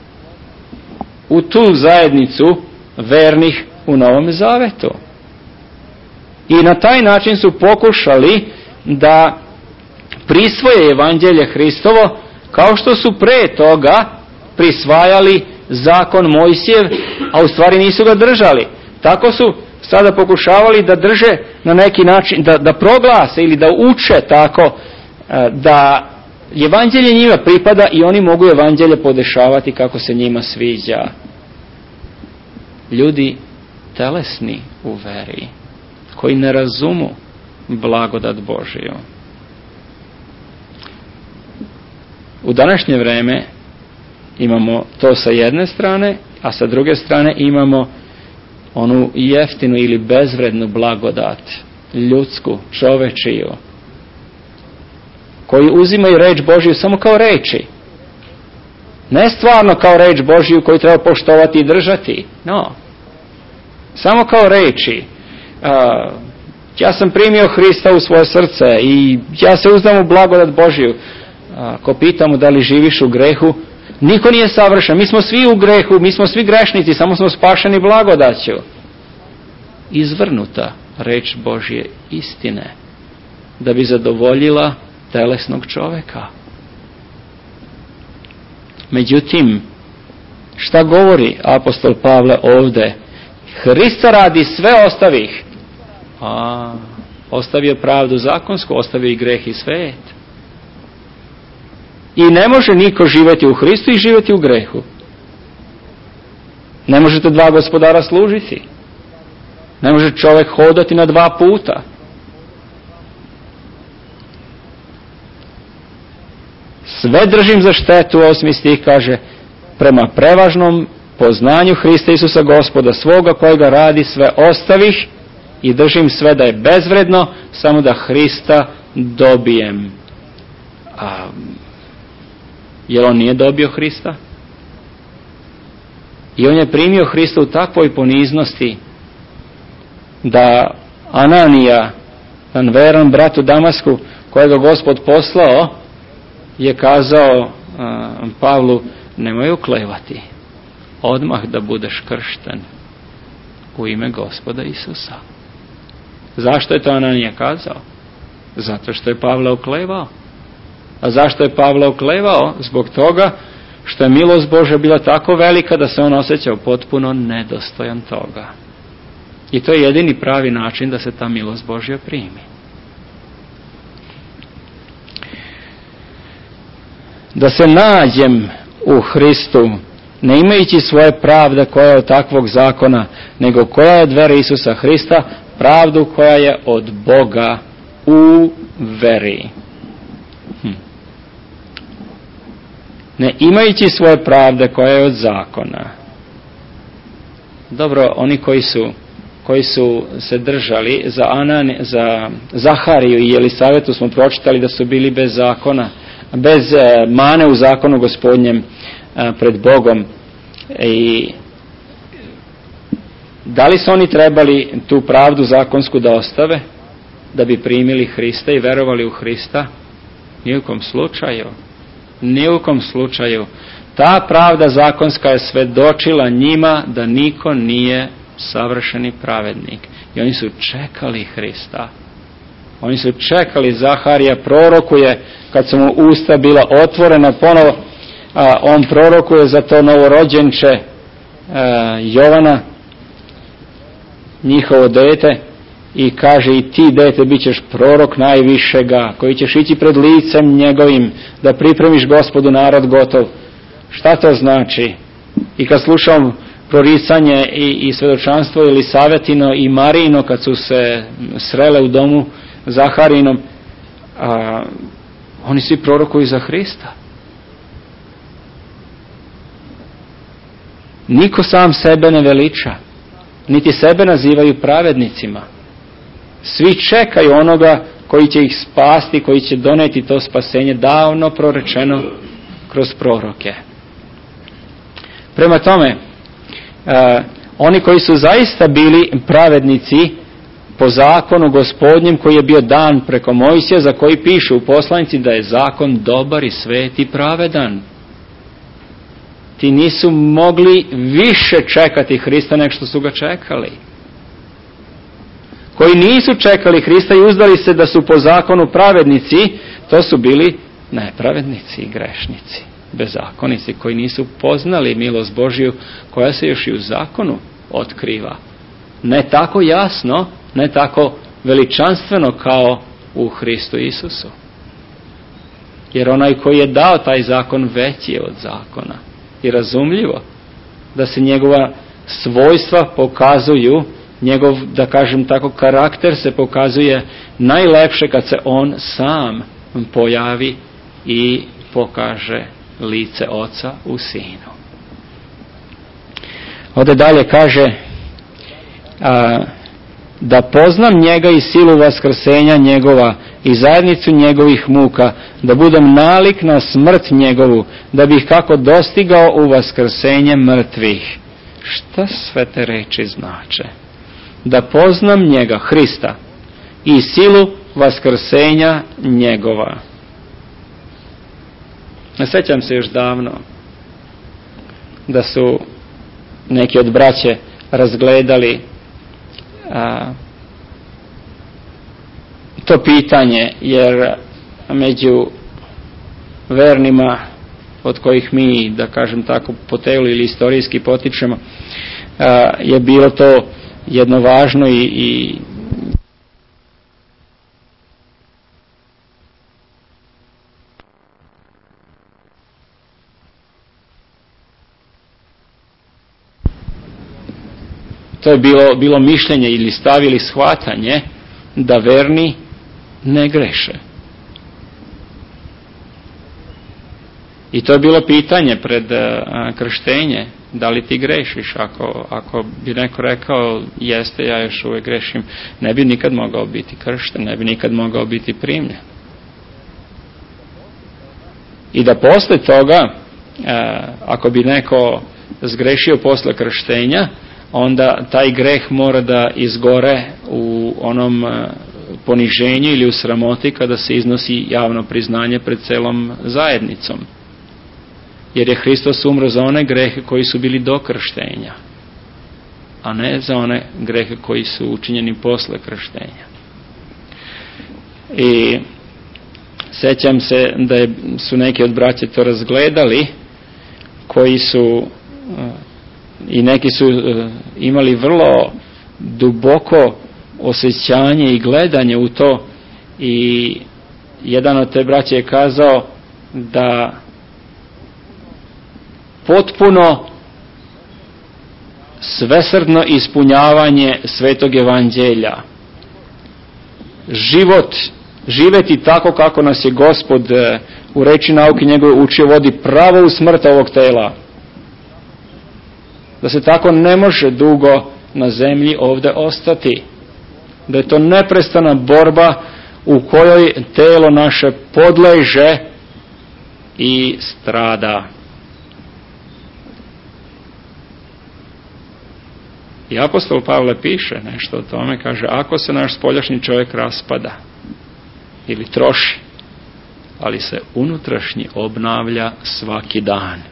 u tu zajednicu vernih u Novom Zavetu. I na taj način su pokušali da prisvoje evanđelje Hristovo, kao što su pre toga prisvajali zakon Mojsijev, a u stvari nisu ga držali. Tako su sada pokušavali da drže na neki način, da, da proglase ili da uče tako da evanđelje njima pripada i oni mogu evanđelje podešavati kako se njima sviđa. Ljudi telesni u veri, koji ne razumu blagodat Božiju. U današnje vreme imamo to sa jedne strane, a sa druge strane imamo onu jeftinu ili bezvrednu blagodat, ljudsku, čovečiju, koji uzimaju reč Božiju samo kao reči. Ne stvarno kao reč Božiju koju treba poštovati i držati. No. Samo kao reči. Uh, ja sam primio Hrista u svoje srce i ja se uzdam u blagodat Božiju. Ako pitamo da li živiš u grehu, niko nije savršen. Mi smo svi u grehu, mi smo svi grešnici, samo smo spašeni blagodaću. Izvrnuta reč Božje istine, da bi zadovoljila telesnog čoveka. Međutim, šta govori apostol Pavle ovde? Hrista radi, sve ostavih. A, ostavio pravdu zakonsku, ostavio i greh i svet. I ne može niko živjeti u Hristu i živjeti u grehu. Ne možete dva gospodara služiti. Ne može čovjek hodati na dva puta. Sve držim za štetu, osmi stih kaže, prema prevažnom poznanju Hrista Isusa Gospoda svoga, kojega radi, sve ostavih i držim sve da je bezvredno, samo da Hrista dobijem. A jer on nije dobio Hrista? I on je primio Hrista u takvoj poniznosti da Ananija, jedan veran brat u Damasku, kojega Gospod poslao, je kazao uh, Pavlu, nemoj uklevati, odmah da budeš kršten u ime Gospoda Isusa. Zašto je to Ananija kazao? Zato što je Pavle uklevao. A zašto je Pavle uklevao? Zbog toga što je milost Božja bila tako velika da se on osjećao potpuno nedostojan toga. I to je jedini pravi način da se ta milost Božja primi. Da se nađem u Hristu, ne imajući svoje pravde koja je od takvog zakona, nego koja je od vere Isusa Hrista, pravdu koja je od Boga u veri. Hm. Ne imajući svoje pravde koja je od zakona. Dobro, oni koji su koji su se držali za, Anan, za Zahariju i Jelisavetu smo pročitali da su bili bez zakona, bez mane u zakonu Gospodnjem pred Bogom. I da li su oni trebali tu pravdu zakonsku da ostave, da bi primili Hrista i verovali u Hrista? Ni u kom slučaju. Ni u kom slučaju. Ta pravda zakonska je svedočila njima da niko nije savršeni pravednik. I oni su čekali Hrista. Oni su čekali. Zaharija prorokuje, kad su mu usta bila otvorena ponovo, a on prorokuje za to novorođenče a, Jovana, njihovo dete, i kaže, i ti, dete, bit ćeš prorok najvišega, koji ćeš ići pred licem njegovim, da pripremiš Gospodu narod gotov. Šta to znači? I kad slušam proricanje i, i svedočanstvo Elisavetino i Marijino, kad su se srele u domu Zaharinom, a, oni svi prorokuju za Hrista. Niko sam sebe ne veliča, niti sebe nazivaju pravednicima. Svi čekaju onoga koji će ih spasti, koji će doneti to spasenje, davno prorečeno kroz proroke. Prema tome, uh, oni koji su zaista bili pravednici po zakonu Gospodnjem koji je bio dan preko Mojsija, za koji piše u poslanici da je zakon dobar i svet i pravedan. Ti nisu mogli više čekati Hrista nego što su ga čekali. Koji nisu čekali Hrista i uzdali se da su po zakonu pravednici, to su bili nepravednici i grešnici, bezakonici, koji nisu poznali milost Božju koja se još i u zakonu otkriva. Ne tako jasno, ne tako veličanstveno kao u Hristu Isusu. Jer onaj koji je dao taj zakon veći je od zakona. I razumljivo da se njegova svojstva pokazuju, njegov, da kažem tako, karakter se pokazuje najlepše kad se on sam pojavi i pokaže lice Oca u Sinu. Ovdje dalje kaže a, da poznam njega i silu vaskrsenja njegova i zajednicu njegovih muka, da budem nalik na smrt njegovu, da bih kako dostigao u vaskrsenje mrtvih. Šta sve te reči znače? Da poznam njega, Hrista, i silu vaskrsenja njegova. Ne sjećam se još davno da su neki od braće razgledali a, to pitanje, jer među vernima od kojih mi, da kažem tako, potelu ili istorijski potičemo, a, je bilo to jedno važno i, i to je bilo, bilo mišljenje ili stav ili shvatanje da verni ne greše. I to je bilo pitanje pred a, krštenje, da li ti grešiš? Ako, ako bi neko rekao jeste, ja još uvijek grešim, ne bi nikad mogao biti kršten, ne bi nikad mogao biti primljen. I da posle toga, a, ako bi neko zgrešio posle krštenja, onda taj greh mora da izgore u onom poniženju ili u sramoti kada se iznosi javno priznanje pred celom zajednicom. Jer je Hristos umro za one grehe koji su bili do krštenja, a ne za one grehe koji su učinjeni posle krštenja. I sećam se da je, su neki od braće to razgledali, koji su i neki su imali vrlo duboko osjećanje i gledanje u to, i jedan od te braće je kazao da potpuno svesrdno ispunjavanje Svetog Evanđelja, život, živeti tako kako nas je Gospod u reči nauke njegove učio, vodi pravo u smrt ovog tela, da se tako ne može dugo na zemlji ovdje ostati, da je to neprestana borba u kojoj telo naše podleže i strada. I apostol Pavle piše nešto o tome, kaže, ako se naš spoljašnji čovjek raspada ili troši, ali se unutrašnji obnavlja svaki dan.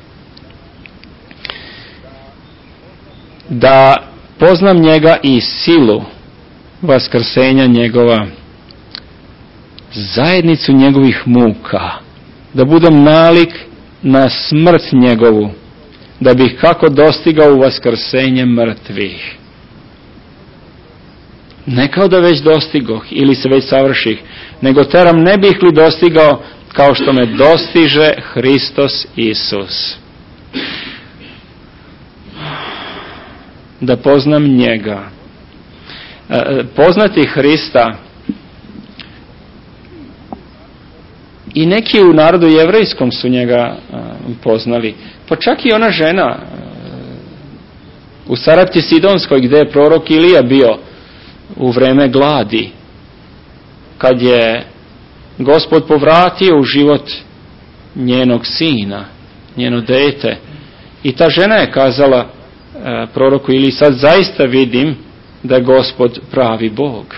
Da poznam njega i silu vaskrsenja njegova, zajednicu njegovih muka, da budem nalik na smrt njegovu, da bih kako dostigao u vaskrsenje mrtvih. Ne kao da već dostigoh ili se već savrših, nego teram ne bih li dostigao kao što me dostiže Hristos Isus. Da poznam njega. Poznati Hrista, i neki u narodu jevrejskom su njega poznali, pa čak i ona žena u Sarepti Sidonskoj gdje je prorok Ilija bio u vreme gladi, kad je Gospod povratio u život njenog sina, njeno dete. I ta žena je kazala e, proroku Iliji, sad zaista vidim da je Gospod pravi Bog.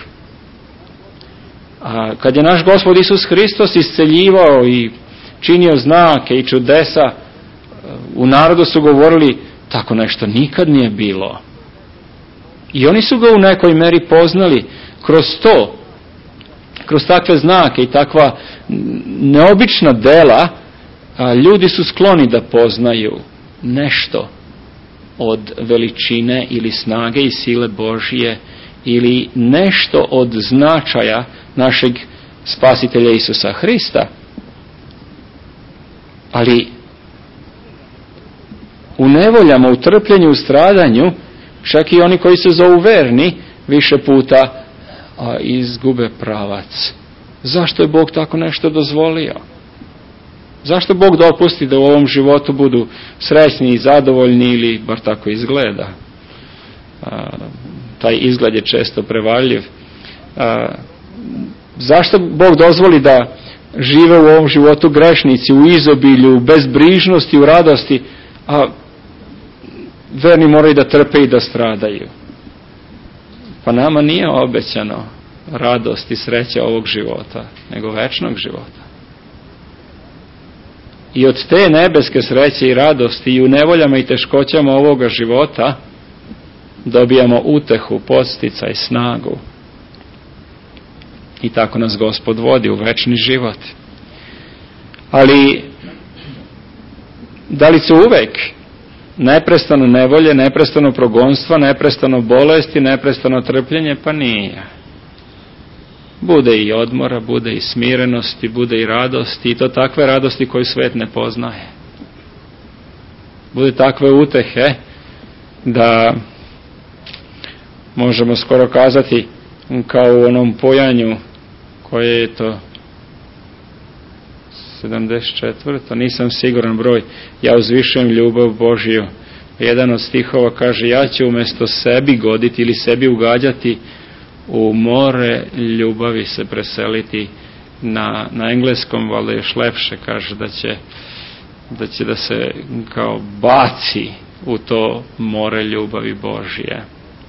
A kad je naš Gospod Isus Hristos isceljivao i činio znake i čudesa, u narodu su govorili, tako nešto nikad nije bilo. I oni su ga u nekoj meri poznali kroz to, kroz takve znake i takva neobična dela, a ljudi su skloni da poznaju nešto od veličine ili snage i sile Božije ili nešto od značaja našeg Spasitelja Isusa Hrista. Ali u nevoljama, u trpljenju, u stradanju, čak i oni koji se zovu verni, više puta a, izgube pravac. Zašto je Bog tako nešto dozvolio? Zašto Bog dopusti da u ovom životu budu srećni i zadovoljni, ili bar tako izgleda? A, taj izgled je često prevarljiv. A, zašto Bog dozvoli da žive u ovom životu grešnici, u izobilju, u bezbrižnosti, u radosti, a verni moraju da trpe i da stradaju? Pa nama nije obećano radost i sreća ovog života, nego večnog života. I od te nebeske sreće i radosti i u nevoljama i teškoćama ovoga života dobijamo utehu, podsticaj, snagu. I tako nas Gospod vodi u večni život. Ali da li su uvek neprestano nevolje, neprestano progonstva, neprestano bolesti, neprestano trpljenje? Pa nije. Bude i odmora, bude i smirenosti, bude i radosti, i to takve radosti koju svet ne poznaje. Bude takve utehe da možemo skoro kazati kao u onom pojanju koje je to sedamdeset četvrto, nisam siguran broj, ja uzvišujem ljubav Božiju. Jedan od stihova kaže, ja ću umjesto sebi goditi ili sebi ugađati, u more ljubavi se preseliti. Na, na engleskom valjda još lepše kaže da će, da će da se kao baci u to more ljubavi Božije.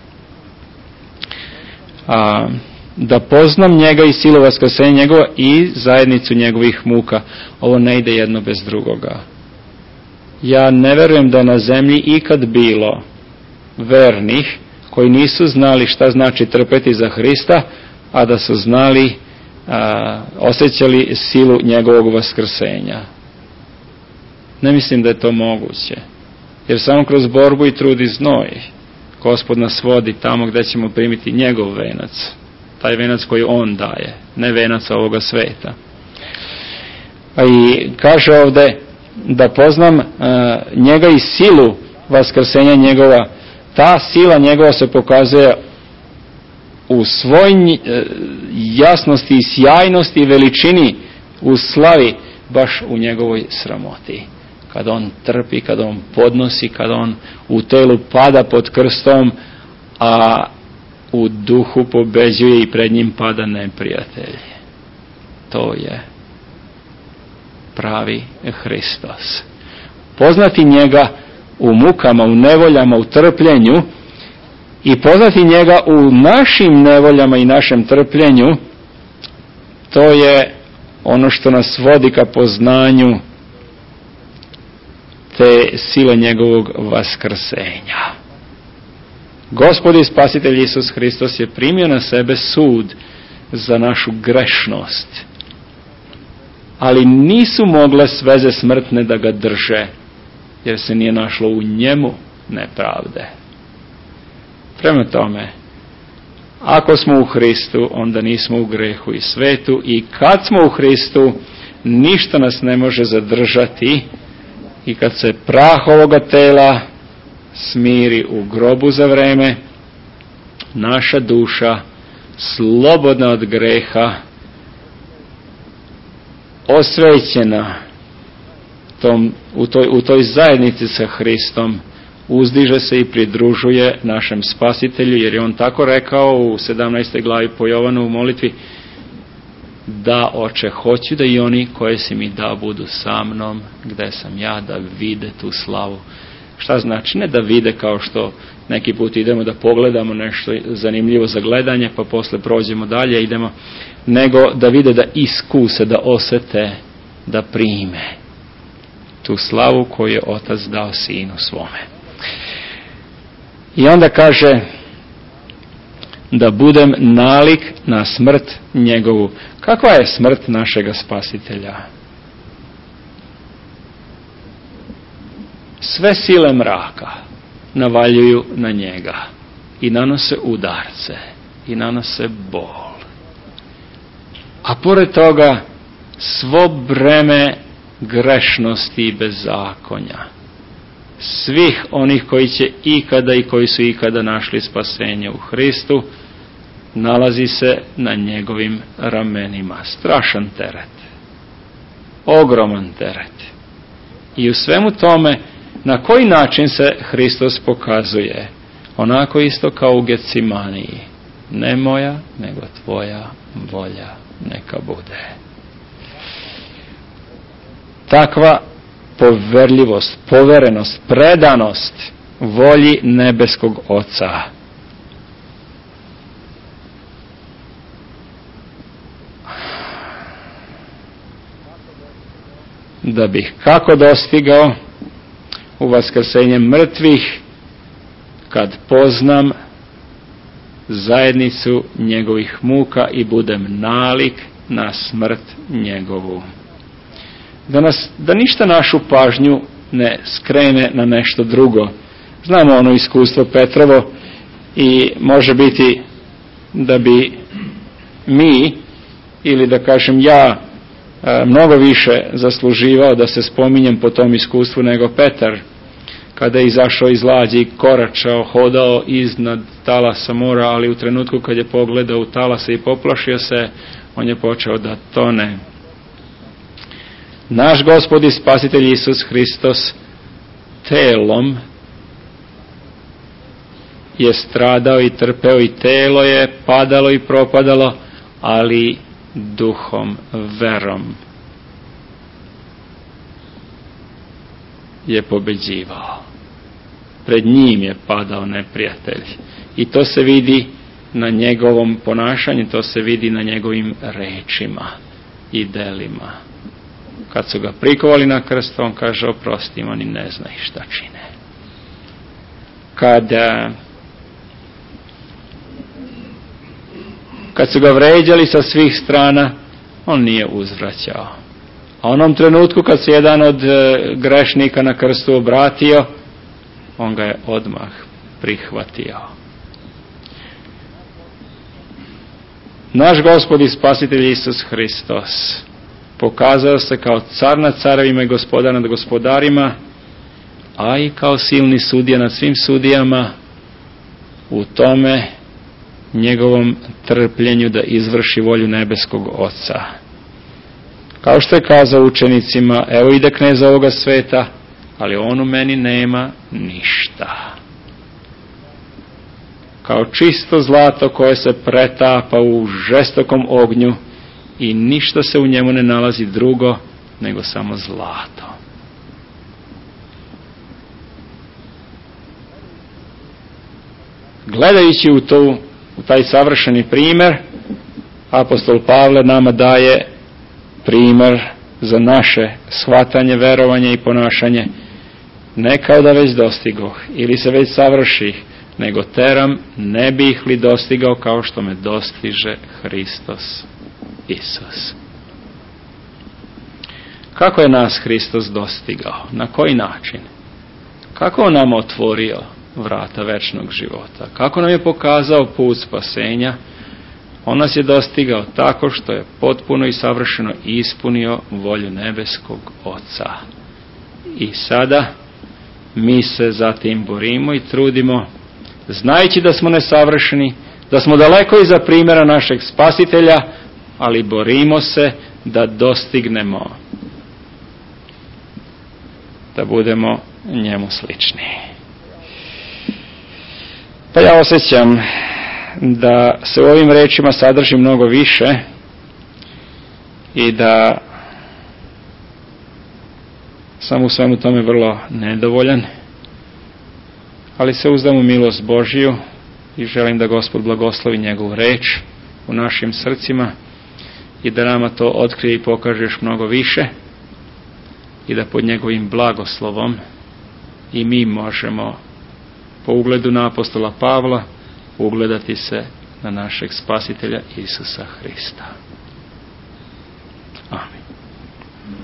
A, da poznam njega i silu vaskrsenja njegova i zajednicu njegovih muka. Ovo ne ide jedno bez drugoga. Ja ne verujem da na zemlji ikad bilo vernih koji nisu znali šta znači trpeti za Hrista, a da su znali, a, osjećali silu njegovog vaskrsenja. Ne mislim da je to moguće. Jer samo kroz borbu i trud i znoj Gospod nas vodi tamo gdje ćemo primiti njegov venac. Taj venac koji on daje, ne venac ovoga sveta. A i kaže ovdje da poznam uh, njega i silu vaskrsenja njegova. Ta sila njegova se pokazuje u svoj uh, jasnosti i sjajnosti i veličini, u slavi, baš u njegovoj sramoti. Kad on trpi, kad on podnosi, kad on u telu pada pod krstom, a u duhu pobeđuje i pred njim pada neprijatelj. To je pravi Hristos. Poznati njega u mukama, u nevoljama, u trpljenju i poznati njega u našim nevoljama i našem trpljenju, to je ono što nas vodi ka poznanju te sile njegovog vaskrsenja. Gospod i Spasitelj Isus Hristos je primio na sebe sud za našu grešnost, ali nisu mogle sveze smrtne da ga drže, jer se nije našlo u njemu nepravde. Prema tome, ako smo u Hristu, onda nismo u grehu i svetu, i kad smo u Hristu, ništa nas ne može zadržati, i kad se prah ovoga tela smiri u grobu za vreme, naša duša, slobodna od greha, osvećena tom, u, toj, u toj zajednici sa Hristom, uzdiže se i pridružuje našem Spasitelju, jer je on tako rekao u sedamnaestoj glavi po Jovanu u molitvi, da, Oče, hoću da i oni koje si mi dao budu sa mnom, gde sam ja, da vide tu slavu. Šta znači? Ne da vide kao što neki put idemo da pogledamo nešto zanimljivo za gledanje, pa posle prođemo dalje, idemo, nego da vide, da iskuse, da osete, da prime tu slavu koju je Otac dao Sinu svome. I onda kaže da budem nalik na smrt njegovu. Kakva je smrt našega Spasitelja? Sve sile mraka navaljuju na njega i nanose udarce i nanose bol. A pored toga svo breme grešnosti i bezakonja svih onih koji će ikada i koji su ikada našli spasenje u Hristu nalazi se na njegovim ramenima. Strašan teret, ogroman teret. I u svemu tome, na koji način se Hristos pokazuje? Onako isto kao u Getsemaniji. Ne moja, nego tvoja volja neka bude. Takva poverljivost, poverenost, predanost volji nebeskog Oca. Da bih kako dostigao u vaskrsenje mrtvih, kad poznam zajednicu njegovih muka i budem nalik na smrt njegovu. Da, nas, da ništa našu pažnju ne skrene na nešto drugo. Znamo ono iskustvo Petrovo i može biti da bi mi, ili da kažem ja, mnogo više zasluživao da se spominjem po tom iskustvu nego Petar, kada je izašao iz lađe i koračao, hodao iznad talasa mora, ali u trenutku kad je pogledao u talase i poplašio se, on je počeo da tone. Naš Gospod i Spasitelj Isus Hristos telom je stradao i trpeo i telo je padalo i propadalo, ali duhom, verom je pobeđivao. Pred njim je padao neprijatelj. I to se vidi na njegovom ponašanju, to se vidi na njegovim rečima i delima. Kad su ga prikovali na krst, on kaže: oprosti im, oni ne znaju šta čine. Kada kad su ga vređali sa svih strana, on nije uzvraćao. A onom trenutku kad se jedan od grešnika na krstu obratio, on ga je odmah prihvatio. Naš Gospod i Spasitelj Isus Hristos pokazao se kao car nad carevima i gospodar nad gospodarima, a i kao silni sudija nad svim sudijama, u tome njegovom trpljenju da izvrši volju nebeskog Oca. Kao što je kazao učenicima: evo ide knez ovoga sveta, ali on u meni nema ništa. Kao čisto zlato koje se pretapa u žestokom ognju i ništa se u njemu ne nalazi drugo nego samo zlato. Gledajući u, to, u taj savršeni primjer, apostol Pavle nama daje primjer za naše shvatanje, verovanje i ponašanje, ne kao da već dostigoh ili se već savrših, nego teram ne bih li dostigao kao što me dostiže Hristos Isus. Kako je nas Hristos dostigao? Na koji način? Kako on nam otvorio vrata večnog života? Kako nam je pokazao put spasenja? On nas je dostigao tako što je potpuno i savršeno ispunio volju nebeskog Oca. I sada mi se za tim borimo i trudimo, znajući da smo nesavršeni, da smo daleko iza primjera našeg Spasitelja, ali borimo se da dostignemo, da budemo njemu slični. Pa ja osjećam da se u ovim rečima sadrži mnogo više i da sam u svemu tome vrlo nedovoljan, ali se uzdam u milost Božiju i želim da Gospod blagoslovi njegovu reč u našim srcima i da nama to otkrije i pokaže još mnogo više i da pod njegovim blagoslovom i mi možemo po ugledu na apostola Pavla ugledati se na našeg Spasitelja Isusa Hrista.